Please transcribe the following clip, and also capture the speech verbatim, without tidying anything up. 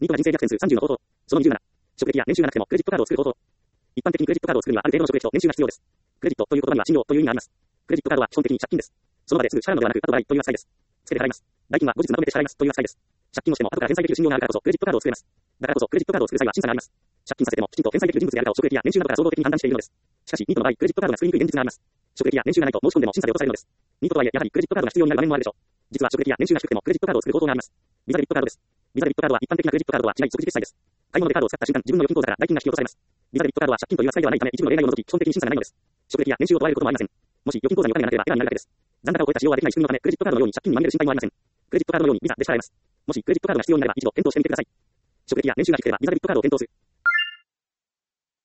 ニートが人生逆転数さんじゅうの方法。そのにじゅうなな。職歴や年収がなくてもクレジットカードを作る方法。一般的にクレジットカードを作るにはある程度の職歴と年収が必要です。クレジットという言葉には信用という意味があります。クレジットカードは基本的に借金です。その場ですぐ支払うのではなく、後払いという扱いです。つけて払います。代金は後日まとめて支払いますという扱いです。借金をしても後から返済できる信用があるからこそクレジットカードを作れます。だからこそクレジットカードを作る際は審査があります。借金させてもきちんと返済できる人物であるかを職歴や年収などから総合的に判断しているのです。しかし、ニートの場合、クレジットカードが作りにくい現実があります。職歴や年収がないと申し込んでも審査で落とされるのです。ニートとはいえ、やはりクレジットカードが必要になる場面もあるでしょう。実は職歴や年収が低くてもクレジットカードを作る方法があります。ビザデビットカードです。ビザデビットカードは一般的なクレジットカードとは違い即時決済です。買い物でカードを使った瞬間、自分の預金口座から代金が引き落とされます。ビザデビットカードは借金という扱いではないため、一部の例外を除き、基本的に審査がないのです。職歴や年収を問われることもありません。もし預金口座にお金がなければエラーになるだけです。残高を超えた使用はできない仕組みのため、クレジットカードのように借金にまみれる心配もありません。クレジットカードのようにビザで支払えます。もしクレジットカードが必要になれば一度検討してみてください。職歴や年収が低ければビザデビットカードを検討する。